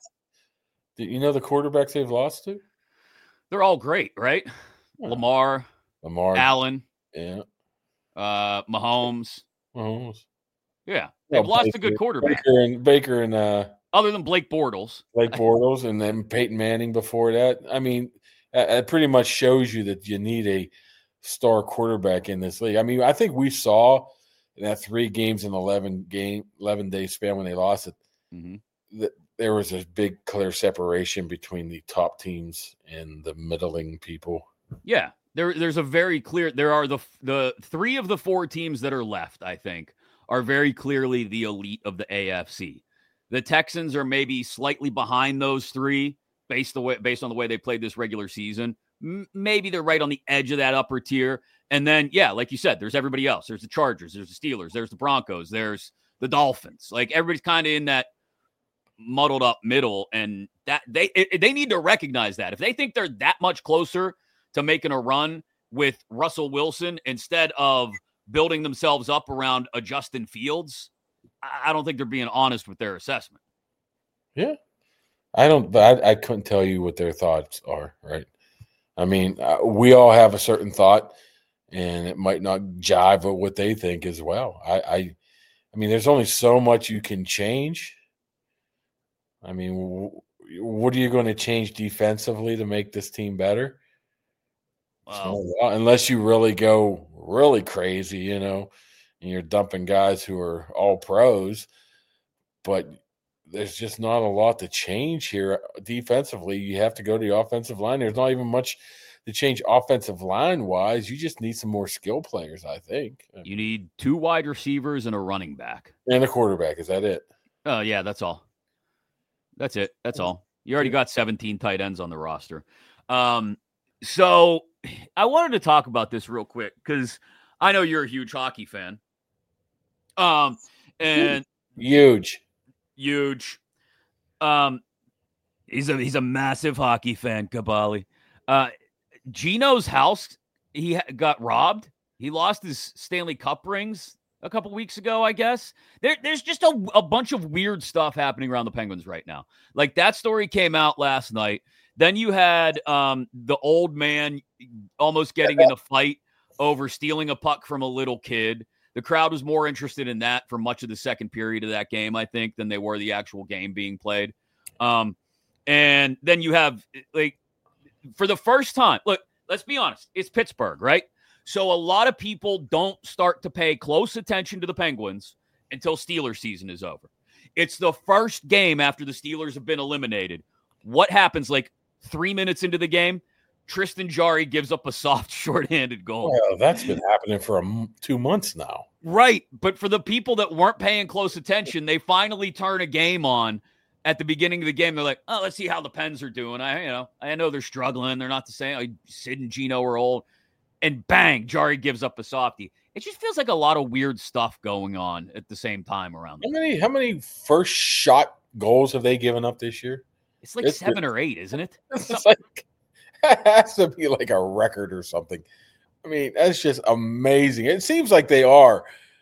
Did you know the quarterbacks they've lost to? They're all great, right? Yeah. Lamar, Lamar, Allen, yeah, uh, Mahomes. Mahomes. Yeah. They've well, lost Baker, a good quarterback. Baker and, Baker and uh, other than Blake Bortles. Blake Bortles and then Peyton Manning before that. I mean, it pretty much shows you that you need a star quarterback in this league. I mean, I think we saw in that three games in eleven game, eleven day span when they lost it, mm-hmm. that there was a big clear separation between the top teams and the middling people. Yeah, there, there's a very clear. There are the the three of the four teams that are left, I think, are very clearly the elite of the A F C. The Texans are maybe slightly behind those three based the way based on the way they played this regular season. M- maybe they're right on the edge of that upper tier. And then, yeah, like you said, there's everybody else. There's the Chargers, there's the Steelers, there's the Broncos, there's the Dolphins. Like everybody's kind of in that muddled up middle, and that they it, they need to recognize that if they think they're that much closer to making a run with Russell Wilson instead of building themselves up around a Justin Fields, I don't think they're being honest with their assessment. Yeah. I don't, I, I couldn't tell you what their thoughts are, right? I mean, uh, we all have a certain thought, and it might not jive with what they think as well. I, I, I mean, there's only so much you can change. I mean, w- what are you going to change defensively to make this team better? Wow. So, unless you really go really crazy, you know, and you're dumping guys who are all pros, but there's just not a lot to change here defensively. You have to go to the offensive line. There's not even much to change offensive line wise. You just need some more skill players, I think. You need two wide receivers and a running back. And a quarterback. Is that it? Oh, uh, yeah, that's all. That's it. That's all. You already got seventeen tight ends on the roster. Um, so I wanted to talk about this real quick because I know you're a huge hockey fan. Um, and huge, huge. Um, he's a he's a massive hockey fan, Kabali. Uh, Gino's house, he got robbed. He lost his Stanley Cup rings a couple weeks ago, I guess. There, there's just a, a bunch of weird stuff happening around the Penguins right now. Like that story came out last night. Then you had um, the old man almost getting in a fight over stealing a puck from a little kid. The crowd was more interested in that for much of the second period of that game, I think, than they were the actual game being played. Um, and then you have, like, for the first time, look, let's be honest, it's Pittsburgh, right? So a lot of people don't start to pay close attention to the Penguins until Steelers season is over. It's the first game after the Steelers have been eliminated. What happens like three minutes into the game? Tristan Jarry gives up a soft, shorthanded goal. Well, that's been happening for a, two months now. Right. But for the people that weren't paying close attention, they finally turn a game on at the beginning of the game. They're like, oh, let's see how the Pens are doing. I, you know, I know they're struggling. They're not the same. Like, Sid and Gino are old. And bang, Jarry gives up a softie. It just feels like a lot of weird stuff going on at the same time around them. How many, how many first shot goals have they given up this year? It's like it's seven or eight, isn't it? It's like, it has to be like a record or something. I mean, that's just amazing. It seems like they are.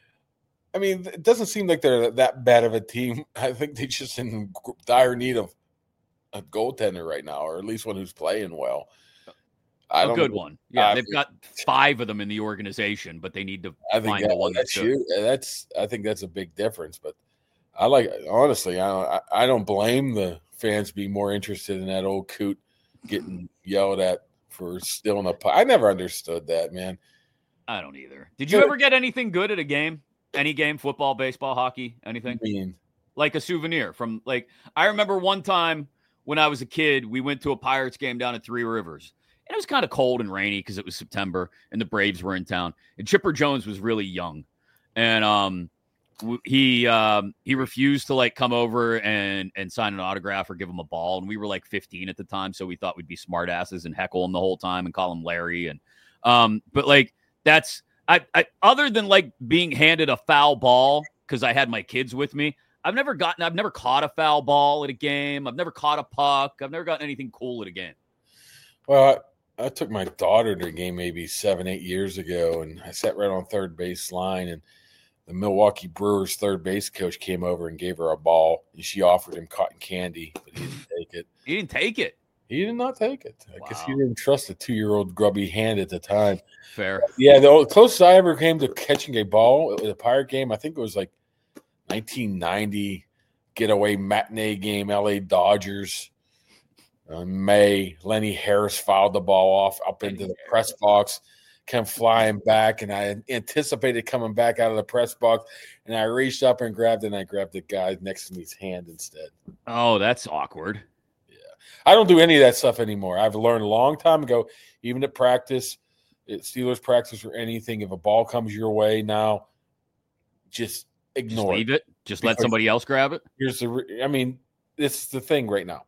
I mean, it doesn't seem like they're that bad of a team. I think they're just in dire need of a goaltender right now, or at least one who's playing well. I a don't good know. one. Yeah, I they've think, got five of them in the organization, but they need to I think find that, the one that's that's good. you. That's I think that's a big difference. But I like honestly, I don't, I don't blame the fans being more interested in that old coot getting yelled at for stealing a puck. I never understood that, man. I don't either. Did you ever get anything good at a game? Any game? Football, baseball, hockey, anything? I mean, like a souvenir from like I remember one time when I was a kid, we went to a Pirates game down at Three Rivers. And it was kind of cold and rainy because it was September and the Braves were in town. And Chipper Jones was really young. And um, he um, he refused to like come over and, and sign an autograph or give him a ball. And we were like fifteen at the time. So we thought we'd be smart asses and heckle him the whole time and call him Larry. And um, but like that's I, I other than like being handed a foul ball because I had my kids with me. I've never gotten I've never caught a foul ball at a game. I've never caught a puck. I've never gotten anything cool at a game. Well, I took my daughter to a game maybe seven, eight years ago, and I sat right on third base line, and the Milwaukee Brewers third base coach came over and gave her a ball, and she offered him cotton candy, but he didn't take it. He didn't take it? He did not take it. I wow. guess he didn't trust a two-year-old grubby hand at the time. Fair. Yeah, the closest I ever came to catching a ball at a Pirate game, I think it was like nineteen ninety getaway matinee game, L A Dodgers. In May, Lenny Harris fouled the ball off up into the press box, came flying back, and I anticipated coming back out of the press box, and I reached up and grabbed it, and I grabbed the guy next to me's hand instead. Oh, that's awkward. Yeah. I don't do any of that stuff anymore. I've learned a long time ago, even at practice, at Steelers practice or anything, if a ball comes your way now, just ignore just leave it. it. Just let somebody else grab it. Here's the – I mean, this is the thing right now.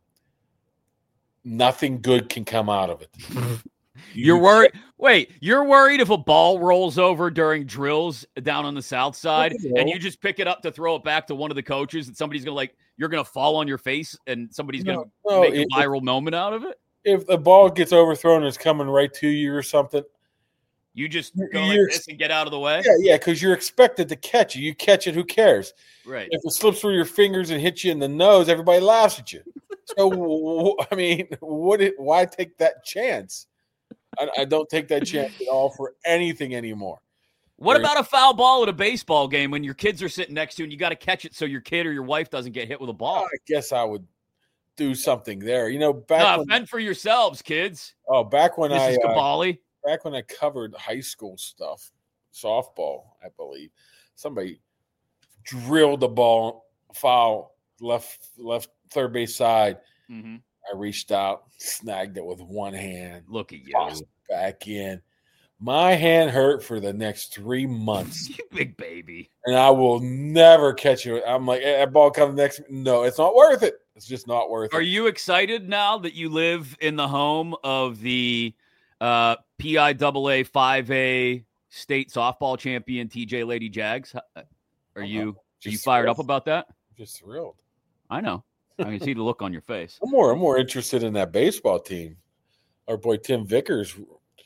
Nothing good can come out of it. You're worried. Wait, you're worried if a ball rolls over during drills down on the south side and you just pick it up to throw it back to one of the coaches and somebody's going to like, you're going to fall on your face and somebody's no, going to no, make it, a viral moment out of it? If the ball gets overthrown and it's coming right to you or something, you just go like this and get out of the way? Yeah, yeah, because you're expected to catch it. You catch it, who cares? Right. If it slips through your fingers and hits you in the nose, everybody laughs at you. So, I mean, what? It, why take that chance? I, I don't take that chance at all for anything anymore. What about a foul ball at a baseball game when your kids are sitting next to you and you got to catch it so your kid or your wife doesn't get hit with a ball? I guess I would do something there. You know, back no, when, fend for yourselves, kids. Oh, back when Missus I Kabali. Uh, back when I covered high school stuff, softball, I believe, somebody drilled the ball foul left left third base side. Mm-hmm. I reached out, snagged it with one hand. Look at you. Tossed it back in. My hand hurt for the next three months. You big baby. And I will never catch it. I'm like, hey, that ball comes next. No, it's not worth it. It's just not worth Are it. Are you excited now that you live in the home of the uh, P I A A five A state softball champion T J Lady Jags? Are you are you fired thrilled. up about that? I'm just thrilled. I know. I can see the look on your face. I'm more I'm more interested in that baseball team. Our boy Tim Vickers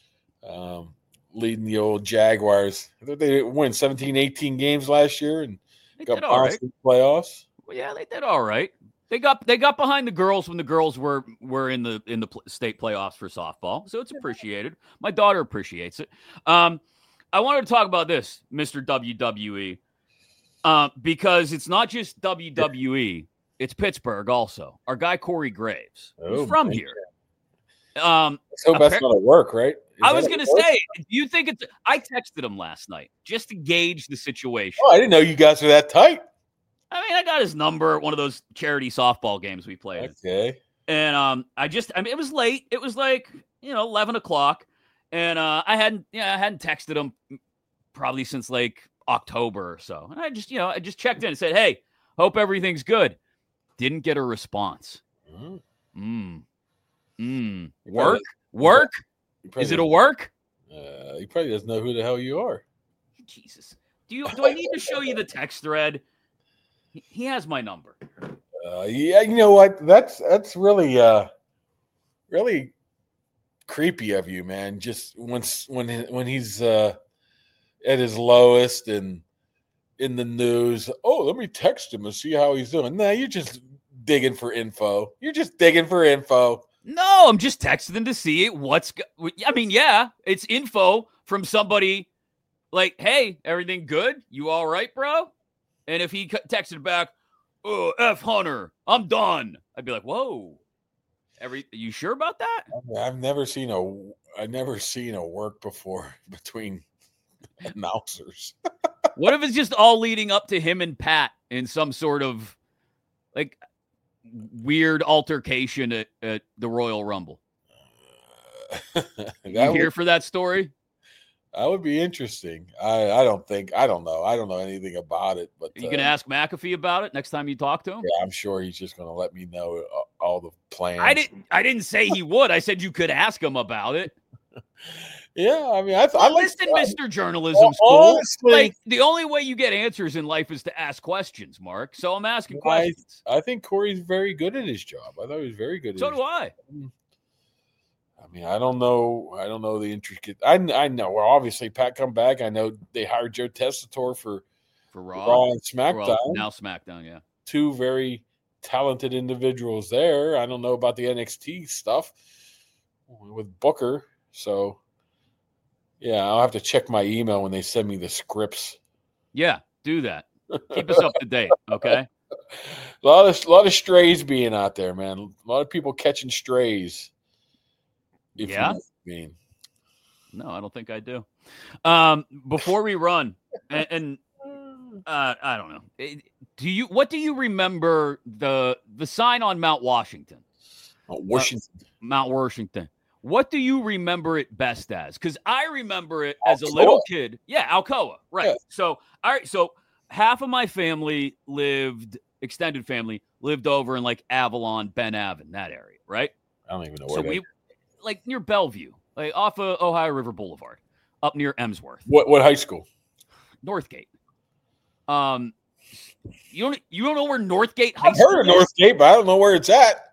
um, leading the old Jaguars. I thought they won seventeen, eighteen games last year and They got did all right. in the playoffs. Well, yeah, they did all right. They got they got behind the girls when the girls were were in the in the state playoffs for softball, so it's appreciated. My daughter appreciates it. Um, I wanted to talk about this, Mister W W E, uh, because it's not just W W E; it's Pittsburgh also. Our guy Corey Graves, who's Oh, from man. here. Um, So that's not a work, right? Is I was that going a to work? say, do you think it's? I texted him last night just to gauge the situation. Oh, I didn't know you guys were that tight. I mean, I got his number at one of those charity softball games we played. Okay. And um, I just, I mean, it was late. It was like, you know, eleven o'clock. And uh, I hadn't, yeah, I hadn't texted him probably since like October or so. And I just, you know, I just checked in and said, hey, hope everything's good. Didn't get a response. Mm. Mm. Mm. He Work? probably- Work? he probably Is it a doesn't- work? Uh, he probably doesn't know who the hell you are. Jesus. Do you? Do I need to show you the text thread? He, he has my number. Uh, yeah, you know what? That's that's really uh, really creepy of you, man. Just when when when he's uh, at his lowest and in the news. Oh, let me text him and see how he's doing. No, you're just digging for info. You're just digging for info. No, I'm just texting to see what's. Go- I mean, yeah, it's info from somebody. Like, hey, everything good? You all right, bro? And if he texted back, oh, F Hunter, I'm done. I'd be like, whoa. Every you sure about that? I've never seen a I've never seen a work before between announcers. What if it's just all leading up to him and Pat in some sort of like weird altercation at, at the Royal Rumble? that You here would, for that story? that would be interesting. I, I don't think I don't know. I don't know anything about it, but Are you uh, gonna ask McAfee about it next time you talk to him? yeah, I'm sure he's just going to let me know all the plans. I didn't. I didn't say he would. I said you could ask him about it. Yeah, I mean, I, I Well, like listen, I- Mister Journalism Well, School. honestly- Like the only way you get answers in life is to ask questions, Mark. So I'm asking I, questions. I think Corey's very good at his job. I thought he was very good. At So his do I. I mean, I don't know. I don't know the intricate. I I know. Well, obviously, Pat come back. I know they hired Joe Tessitore for For Raw, Raw and For Raw, SmackDown. now SmackDown. Yeah. Two very talented individuals there. I don't know about the N X T stuff with Booker. So, yeah, I'll have to check my email when they send me the scripts. Yeah. Do that. Keep us up to date. Okay. A lot of a lot of strays being out there, man. A lot of people catching strays. If Yeah? you know what I mean. No, I don't think I do. Um, before we run, and, and uh, I don't know. Eh, Do you? What do you remember the the sign on Mount Washington? Oh, Washington. Mount Washington. What do you remember it best as? Because I remember it as a little kid. Yeah, Alcoa. Right. Yeah. So, all right. So half of my family lived, extended family lived over in like Avalon, Ben Avon, that area. Right. I don't even know where So that we, is. like near Bellevue, like off of Ohio River Boulevard, up near Emsworth, What what high school? Northgate. Um, you don't you don't know where Northgate High I've School heard of is? Northgate, but I don't know where it's at.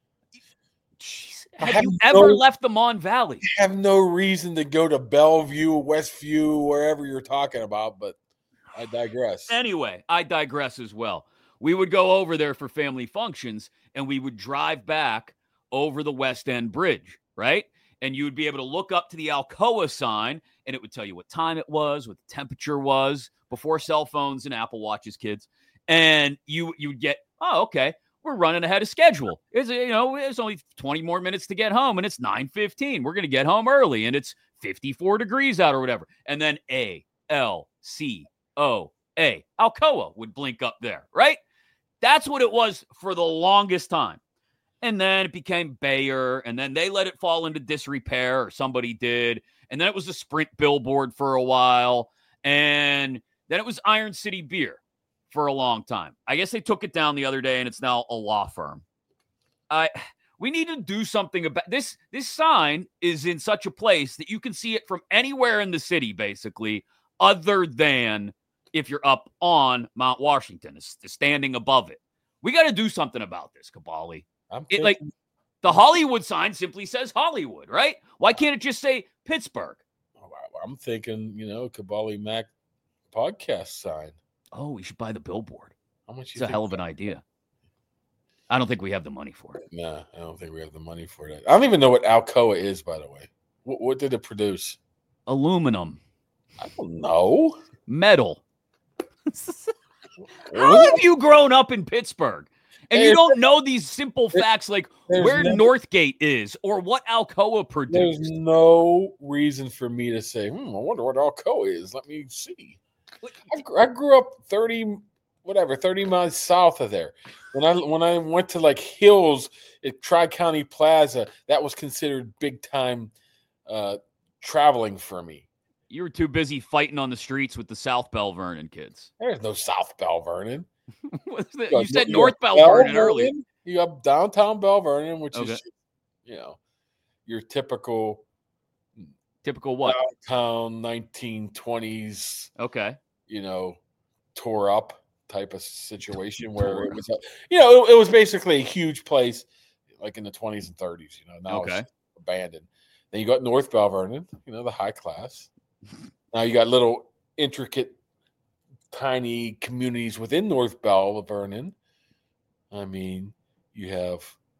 Jeez. I Have have you no- ever left the Mon Valley? I have no reason to go to Bellevue, Westview, wherever you're talking about, but I digress. Anyway, I digress as well. We would go over there for family functions and we would drive back over the West End Bridge, right? And you would be able to look up to the Alcoa sign and it would tell you what time it was, what the temperature was before cell phones and Apple Watches, kids. And you you would get, oh, okay, we're running ahead of schedule. It's, you know, it's only twenty more minutes to get home and it's nine fifteen. We're going to get home early and it's fifty-four degrees out or whatever. And then A, L, C, O, A. Alcoa would blink up there, right? That's what it was for the longest time. And then it became Bayer, and then they let it fall into disrepair, or somebody did. And then it was a Sprint billboard for a while. And then it was Iron City Beer for a long time. I guess they took it down the other day, and it's now a law firm. I we need to do something about this. This sign is in such a place that you can see it from anywhere in the city, basically, other than if you're up on Mount Washington, it's standing above it. We got to do something about this, Kabali. I'm it, like the Hollywood sign simply says Hollywood, right? Why can't it just say Pittsburgh? I'm thinking, you know, Kabali Mac podcast sign. Oh, we should buy the billboard. How much? It's a hell of an idea. I don't think we have the money for it. No, I don't think we have the money for that. I don't even know what Alcoa is, by the way. What, what did it produce? Aluminum. I don't know. Metal. How have you grown up in Pittsburgh and you don't know these simple facts like where no, Northgate is or what Alcoa produced? There's no reason for me to say, hmm, I wonder what Alcoa is. Let me see. I, I grew up thirty, whatever, thirty miles south of there. When I when I went to like Hills at Tri-County Plaza, that was considered big time uh, traveling for me. You were too busy fighting on the streets with the South Bell Vernon kids. There's no South Bell Vernon. you, you said North Bell Vernon earlier. You have downtown Bell Vernon, which okay. is, you know, your typical, typical what? Downtown nineteen twenties. Okay. You know, tore up type of situation where it was, you know, it, it was basically a huge place, like in the twenties and thirties. You know, now okay. it's abandoned. Then you got North Bell Vernon, you know, the high class. Now you got little intricate, tiny communities within North Bell Vernon. I mean, you have,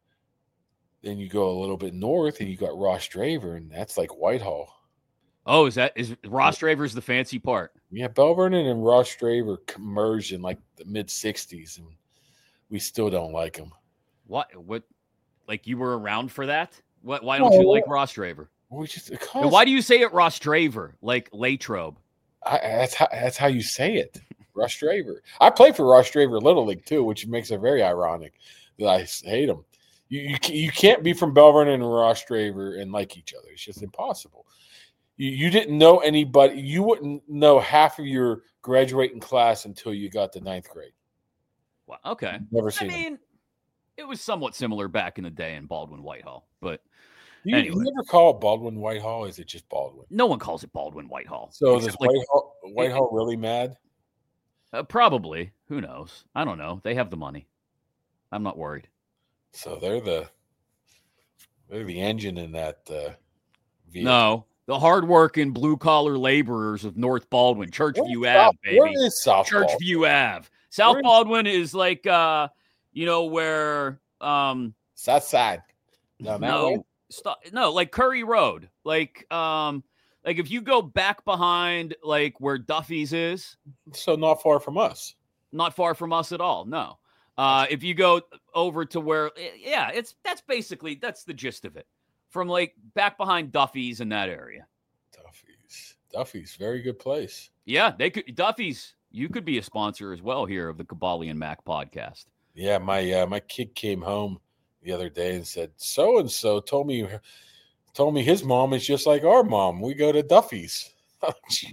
then you go a little bit north and you got Ross Draver, and that's like Whitehall. Oh, is that, is Ross Draver's the fancy part? Yeah, Bell Vernon and Ross Draver merged in like the mid sixties, and we still don't like them. What, what, like you were around for that? What, why don't oh, you like Ross Draver? We just, and why do you say it Ross Draver, like Latrobe? I, that's how that's how you say it, Ross Draver. I played for Ross Draver Little League too, which makes it very ironic that I hate him. You you, you can't be from Bell Vernon and Ross Draver and like each other. It's just impossible. You you didn't know anybody. You wouldn't know half of your graduating class until you got to ninth grade. Well, okay. Never seen. I mean, them. It was somewhat similar back in the day in Baldwin Whitehall, but. You, anyway. you ever call it Baldwin Whitehall? Or is it just Baldwin? No one calls it Baldwin Whitehall. So is like, Whitehall, Whitehall really mad? Uh, probably. Who knows? I don't know. They have the money. I'm not worried. So they're the they're the engine in that uh, vehicle. No, the hardworking blue collar laborers of North Baldwin, Churchview Ave, South, baby. Where is South Churchview Baldwin? Ave. South where Baldwin is, is like uh, you know where um South Side. No, no. Stop, no, like Curry Road, like um, like if you go back behind like where Duffy's is, so not far from us, not far from us at all. No, uh, if you go over to where, yeah, it's that's basically that's the gist of it. From like back behind Duffy's in that area. Duffy's, Duffy's, very good place. Yeah, they could Duffy's. You could be a sponsor as well here of the Kabali and Mac podcast. Yeah, my uh, my kid came home the other day and said, so and so told me told me his mom is just like our mom. We go to Duffy's. Oh,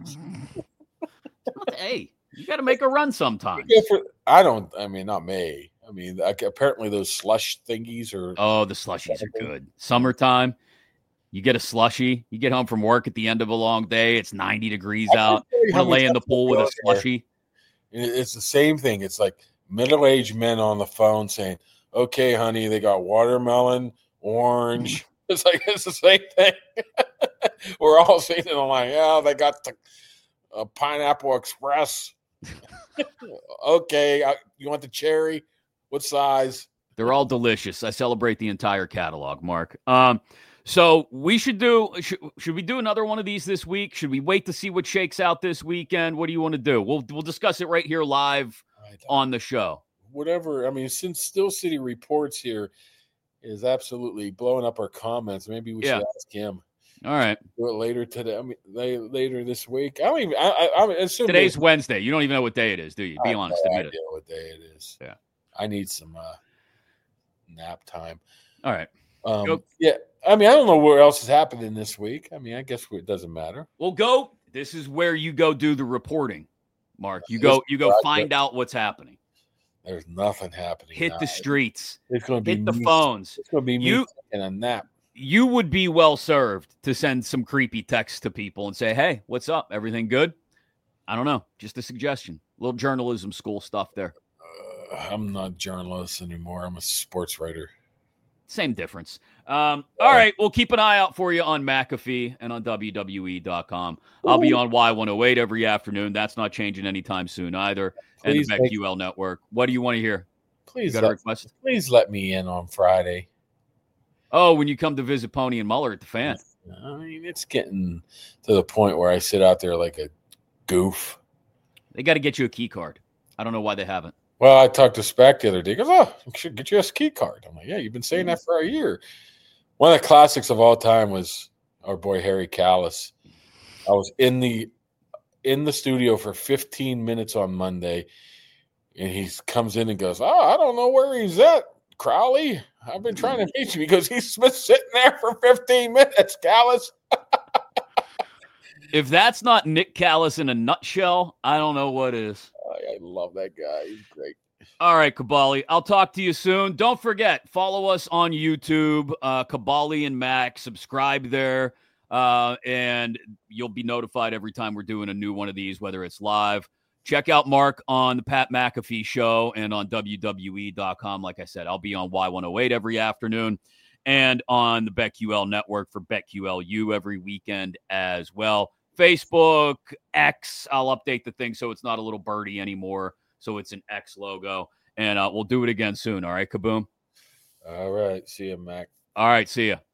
hey, you got to make a run sometime. I don't. I mean, not me. I mean, like, apparently those slush thingies are. Oh, the slushies are good. Summertime, you get a slushie. You get home from work at the end of a long day. It's ninety degrees out. You want to lay in the pool with a slushie. It's the same thing. It's like middle-aged men on the phone saying, okay, honey, they got watermelon, orange. It's like, it's the same thing. We're all sitting there like, yeah, they got the uh, Pineapple Express. Okay, I, you want the cherry? What size? They're all delicious. I celebrate the entire catalog, Mark. Um, so we should do, should, should we do another one of these this week? Should we wait to see what shakes out this weekend? What do you want to do? We'll, we'll discuss it right here live on the show. Whatever. I mean, since Still City Reports here is absolutely blowing up our comments, maybe we yeah. should ask him. All right. Do it later today. I mean, later this week. I don't even. I, I, I assume today's Wednesday. You don't even know what day it is, do you? Be I honest. No admit idea it. What day it is? Yeah. I need some uh, nap time. All right. Um, go. Yeah. I mean, I don't know what else is happening this week. I mean, I guess it doesn't matter. Well, go. This is where you go do the reporting. Mark. You go, you go find out what's happening. There's nothing happening. Hit now. the streets. It's going to be hit the me, phones. It's going to be me you, taking a nap. You would be well served to send some creepy texts to people and say, "Hey, what's up? Everything good?" I don't know. Just a suggestion. A little journalism school stuff there. Uh, I'm not a journalist anymore. I'm a sports writer. Same difference. Um, all right. We'll keep an eye out for you on McAfee and on W W E dot com. I'll be on Y one oh eight every afternoon. That's not changing anytime soon either. Please and the BetQL Network. What do you want to hear? Please, got let, a request? Please let me in on Friday. Oh, when you come to visit Pony and Muller at the Fan. I mean, it's getting to the point where I sit out there like a goof. They got to get you a key card. I don't know why they haven't. Well, I talked to Spec the other day. He goes, oh, I should get you a key card. I'm like, yeah, you've been saying that for a year. One of the classics of all time was our boy Harry Callis. I was in the in the studio for fifteen minutes on Monday, and he comes in and goes, oh, I don't know where he's at, Crowley. I've been trying to meet you because he's been sitting there for fifteen minutes, Callis. If that's not Nick Callis in a nutshell, I don't know what is. I love that guy. He's great. All right, Kabali. I'll talk to you soon. Don't forget, follow us on YouTube, uh, Kabali and Mac. Subscribe there, uh, and you'll be notified every time we're doing a new one of these, whether it's live. Check out Mark on the Pat McAfee Show and on W W E dot com. Like I said, I'll be on Y one oh eight every afternoon and on the BetQL Network for BetQLU every weekend as well. Facebook, X, I'll update the thing so it's not a little birdie anymore, so it's an X logo. And uh, we'll do it again soon. All right, Kaboom? All right. See you, Mac. All right, see ya.